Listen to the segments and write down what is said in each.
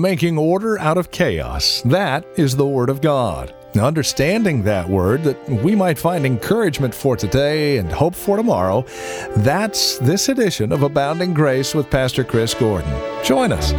making order out of chaos. That is the Word of God. Now, understanding that Word, that we might find encouragement for today and hope for tomorrow, that's this edition of Abounding Grace with Pastor Chris Gordon. Join us.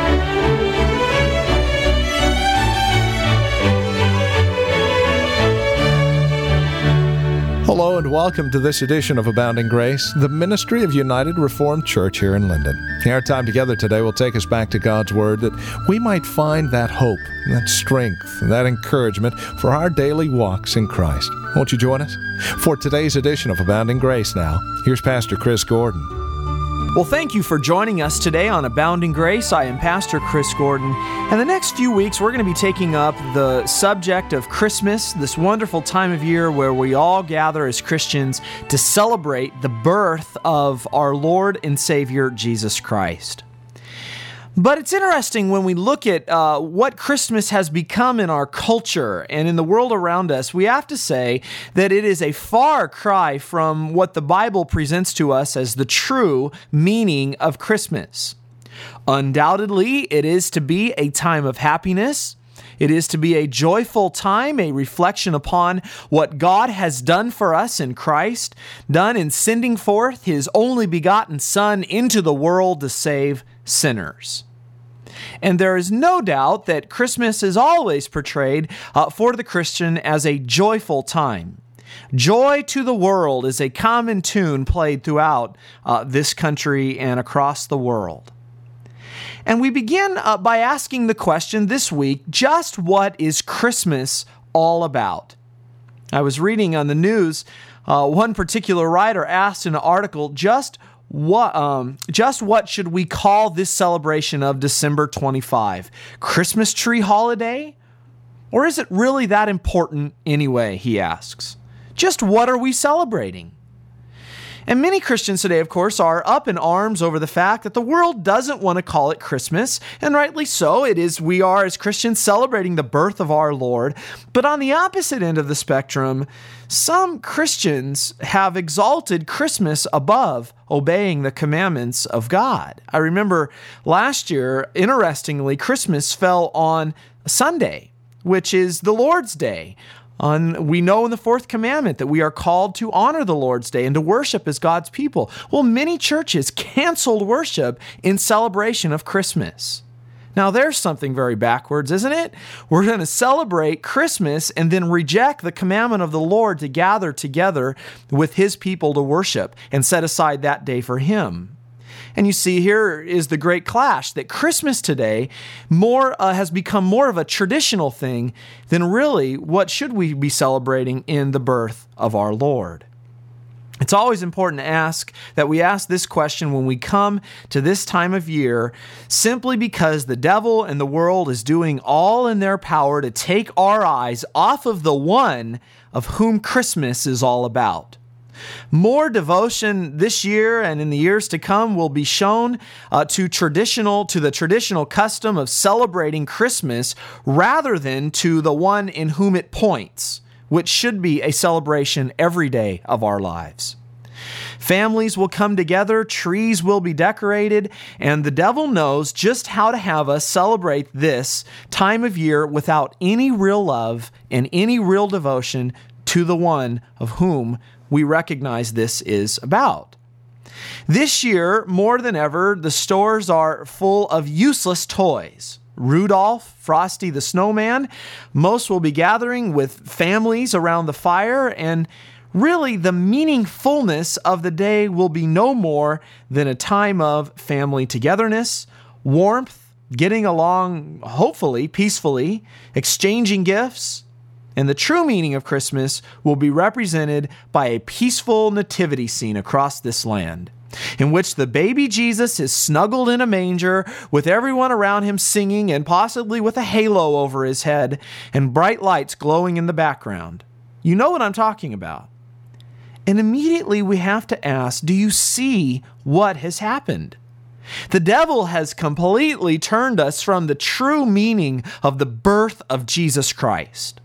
Hello and welcome to this edition of Abounding Grace, the ministry of United Reformed Church here in Linden. Our time together today will take us back to God's Word that we might find that hope, that strength, and that encouragement for our daily walks in Christ. Won't you join us? For today's edition of Abounding Grace now, here's Pastor Chris Gordon. Well, thank you for joining us today on Abounding Grace. I am Pastor Chris Gordon, and the next few weeks we're going to be taking up the subject of Christmas, this wonderful time of year where we all gather as Christians to celebrate the birth of our Lord and Savior, Jesus Christ. But it's interesting when we look at what Christmas has become in our culture and in the world around us, we have to say that it is a far cry from what the Bible presents to us as the true meaning of Christmas. Undoubtedly, it is to be a time of happiness. It is to be a joyful time, a reflection upon what God has done for us in Christ, done in sending forth His only begotten Son into the world to save sinners. And there is no doubt that Christmas is always portrayed for the Christian as a joyful time. Joy to the world is a common tune played throughout this country and across the world. And we begin by asking the question this week, just what is Christmas all about? I was reading on the news, one particular writer asked in an article, just what should we call this celebration of December 25? Christmas tree holiday? Or is it really that important anyway, he asks. Just what are we celebrating? And many Christians today, of course, are up in arms over the fact that the world doesn't want to call it Christmas, and rightly so. We are as Christians celebrating the birth of our Lord. But on the opposite end of the spectrum, some Christians have exalted Christmas above obeying the commandments of God. I remember last year, interestingly, Christmas fell on Sunday, which is the Lord's Day. We know in the fourth commandment that we are called to honor the Lord's Day and to worship as God's people. Well, many churches canceled worship in celebration of Christmas. Now, there's something very backwards, isn't it? We're going to celebrate Christmas and then reject the commandment of the Lord to gather together with His people to worship and set aside that day for Him. And you see, here is the great clash that Christmas today has become more of a traditional thing than really what should we be celebrating in the birth of our Lord. It's always important that we ask this question when we come to this time of year, simply because the devil and the world is doing all in their power to take our eyes off of the one of whom Christmas is all about. More devotion this year and in the years to come will be shown to the traditional custom of celebrating Christmas rather than to the one in whom it points, which should be a celebration every day of our lives. Families will come together, trees will be decorated, and the devil knows just how to have us celebrate this time of year without any real love and any real devotion to the one of whom we recognize this is about. This year, more than ever, the stores are full of useless toys. Rudolph, Frosty the Snowman, most will be gathering with families around the fire, and really the meaningfulness of the day will be no more than a time of family togetherness, warmth, getting along, hopefully, peacefully, exchanging gifts. And the true meaning of Christmas will be represented by a peaceful nativity scene across this land, in which the baby Jesus is snuggled in a manger with everyone around him singing and possibly with a halo over his head and bright lights glowing in the background. You know what I'm talking about. And immediately we have to ask, do you see what has happened? The devil has completely turned us from the true meaning of the birth of Jesus Christ.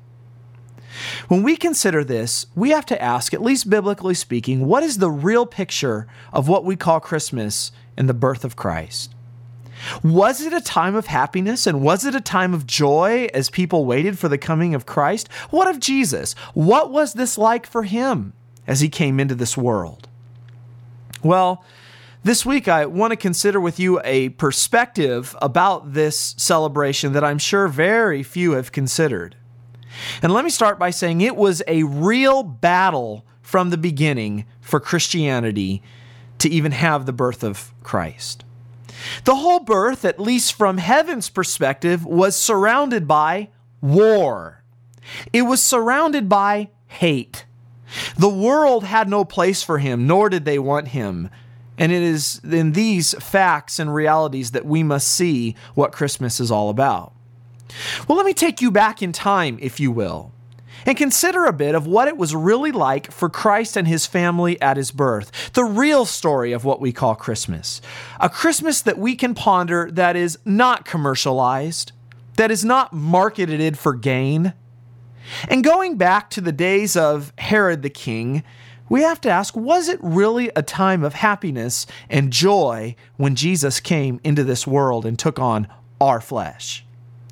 When we consider this, we have to ask, at least biblically speaking, what is the real picture of what we call Christmas and the birth of Christ? Was it a time of happiness and was it a time of joy as people waited for the coming of Christ? What of Jesus? What was this like for him as he came into this world? Well, this week I want to consider with you a perspective about this celebration that I'm sure very few have considered. And let me start by saying it was a real battle from the beginning for Christianity to even have the birth of Christ. The whole birth, at least from heaven's perspective, was surrounded by war. It was surrounded by hate. The world had no place for him, nor did they want him. And it is in these facts and realities that we must see what Christmas is all about. Well, let me take you back in time, if you will, and consider a bit of what it was really like for Christ and his family at his birth. The real story of what we call Christmas. A Christmas that we can ponder that is not commercialized, that is not marketed for gain. And going back to the days of Herod the king, we have to ask, was it really a time of happiness and joy when Jesus came into this world and took on our flesh?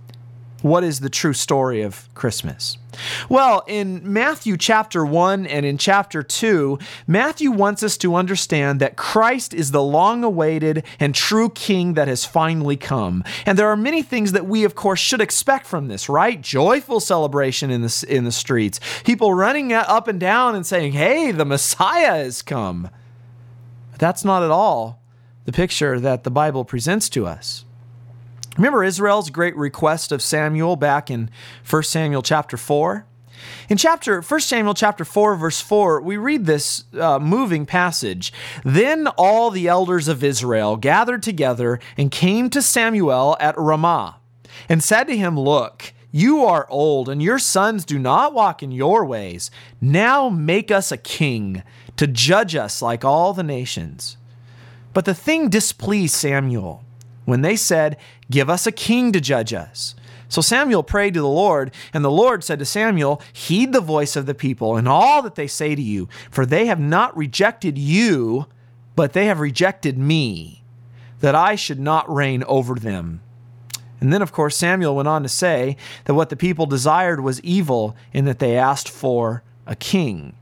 What is the true story of Christmas? Well, in Matthew chapter 1 and in chapter 2, Matthew wants us to understand that Christ is the long-awaited and true King that has finally come. And there are many things that we, of course, should expect from this, right? Joyful celebration in the streets. People running up and down and saying, hey, the Messiah has come. But that's not at all the picture that the Bible presents to us. Remember Israel's great request of Samuel back in 1 Samuel chapter 4? In 1 Samuel chapter 4, verse 4, we read this moving passage. Then all the elders of Israel gathered together and came to Samuel at Ramah and said to him, look, you are old and your sons do not walk in your ways. Now make us a king to judge us like all the nations. But the thing displeased Samuel when they said, give us a king to judge us. So Samuel prayed to the Lord, and the Lord said to Samuel, heed the voice of the people and all that they say to you, for they have not rejected you, but they have rejected me, that I should not reign over them. And then, of course, Samuel went on to say that what the people desired was evil in that they asked for a king.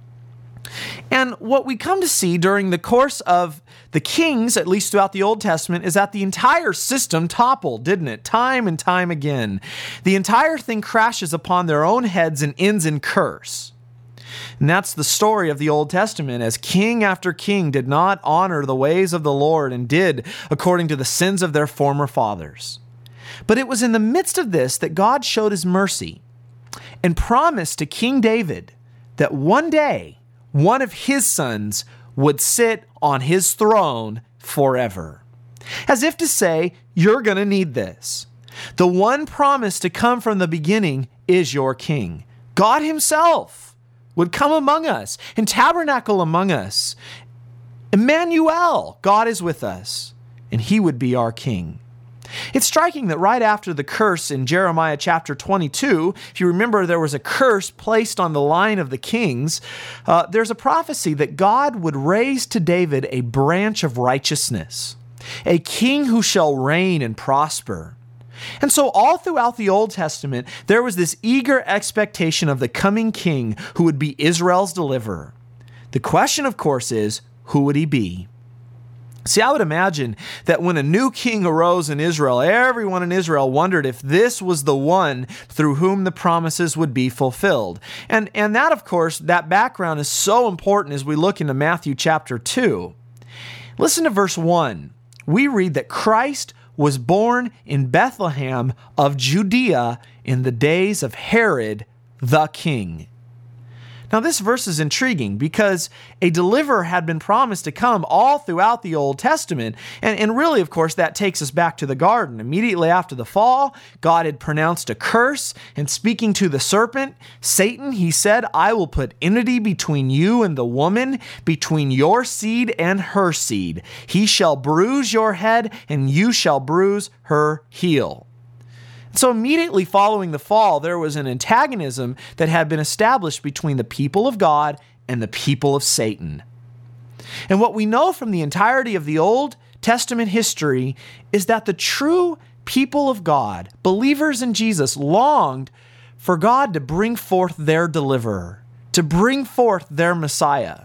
And what we come to see during the course of the kings, at least throughout the Old Testament, is that the entire system toppled, didn't it? Time and time again. The entire thing crashes upon their own heads and ends in curse. And that's the story of the Old Testament, as king after king did not honor the ways of the Lord and did according to the sins of their former fathers. But it was in the midst of this that God showed his mercy and promised to King David that one day one of his sons would sit on his throne forever. As if to say, you're going to need this. The one promised to come from the beginning is your king. God himself would come among us and tabernacle among us. Emmanuel, God is with us, and he would be our king. It's striking that right after the curse in Jeremiah chapter 22, if you remember there was a curse placed on the line of the kings, there's a prophecy that God would raise to David a branch of righteousness, a king who shall reign and prosper. And so all throughout the Old Testament, there was this eager expectation of the coming king who would be Israel's deliverer. The question, of course, is, who would he be? See, I would imagine that when a new king arose in Israel, everyone in Israel wondered if this was the one through whom the promises would be fulfilled. And that, of course, that background is so important as we look into Matthew chapter 2. Listen to verse 1. We read that Christ was born in Bethlehem of Judea in the days of Herod the king. Now, this verse is intriguing because a deliverer had been promised to come all throughout the Old Testament. And really, of course, that takes us back to the garden. Immediately after the fall, God had pronounced a curse, and speaking to the serpent, Satan, he said, I will put enmity between you and the woman, between your seed and her seed. He shall bruise your head, and you shall bruise her heel. So immediately following the fall, there was an antagonism that had been established between the people of God and the people of Satan. And what we know from the entirety of the Old Testament history is that the true people of God, believers in Jesus, longed for God to bring forth their deliverer, to bring forth their Messiah.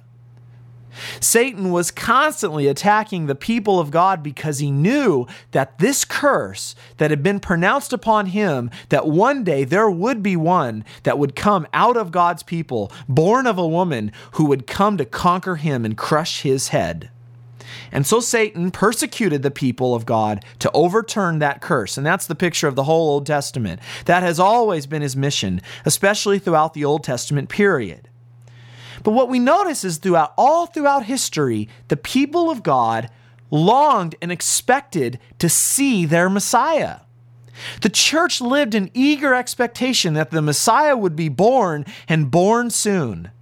Satan was constantly attacking the people of God because he knew that this curse that had been pronounced upon him, that one day there would be one that would come out of God's people, born of a woman, who would come to conquer him and crush his head. And so Satan persecuted the people of God to overturn that curse. And that's the picture of the whole Old Testament. That has always been his mission, especially throughout the Old Testament period. But what we notice is all throughout history, the people of God longed and expected to see their Messiah. The church lived in eager expectation that the Messiah would be born and born soon.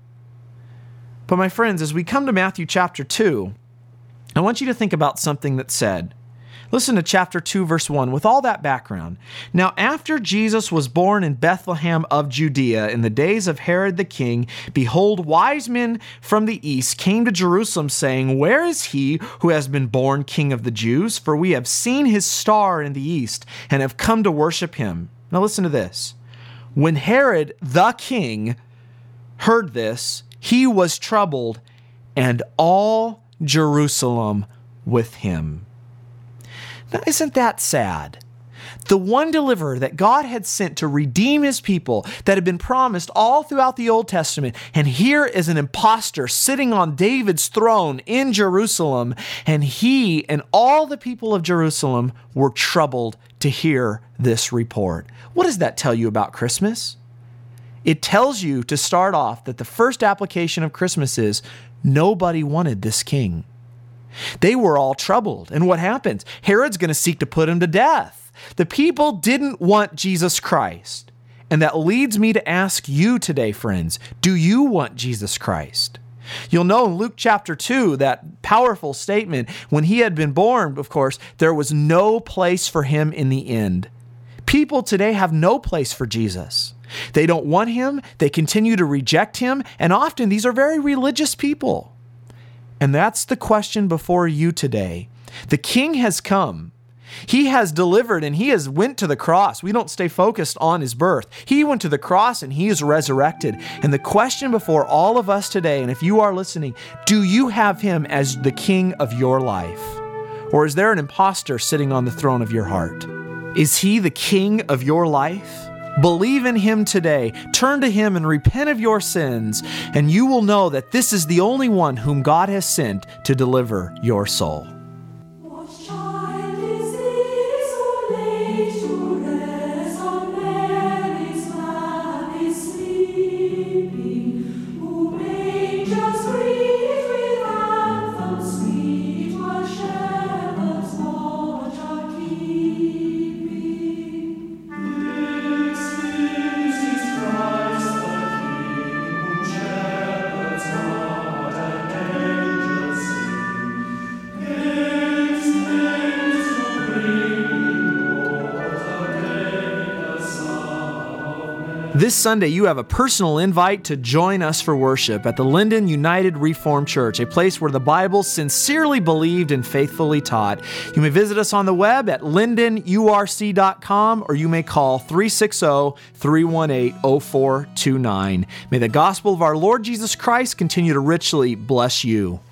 But my friends, as we come to Matthew chapter 2, I want you to think about something that's said. Listen to chapter 2, verse 1, with all that background. Now, after Jesus was born in Bethlehem of Judea in the days of Herod the king, behold, wise men from the east came to Jerusalem, saying, Where is he who has been born King of the Jews? For we have seen his star in the east and have come to worship him. Now listen to this. When Herod the king heard this, he was troubled, and all Jerusalem with him. Now, isn't that sad? The one deliverer that God had sent to redeem his people, that had been promised all throughout the Old Testament, and here is an imposter sitting on David's throne in Jerusalem, and he and all the people of Jerusalem were troubled to hear this report. What does that tell you about Christmas? It tells you, to start off, that the first application of Christmas is nobody wanted this king. They were all troubled. And what happens? Herod's going to seek to put him to death. The people didn't want Jesus Christ. And that leads me to ask you today, friends, do you want Jesus Christ? You'll know in Luke chapter 2, that powerful statement, when he had been born, of course, there was no place for him in the end. People today have no place for Jesus. They don't want him. They continue to reject him. And often these are very religious people. And that's the question before you today. The King has come. He has delivered and he has went to the cross. We don't stay focused on his birth. He went to the cross and he is resurrected. And the question before all of us today, and if you are listening, do you have him as the King of your life? Or is there an imposter sitting on the throne of your heart? Is he the King of your life? Believe in him today. Turn to him and repent of your sins, and you will know that this is the only one whom God has sent to deliver your soul. This Sunday, you have a personal invite to join us for worship at the Linden United Reformed Church, a place where the Bible is sincerely believed and faithfully taught. You may visit us on the web at lindenurc.com, or you may call 360-318-0429. May the gospel of our Lord Jesus Christ continue to richly bless you.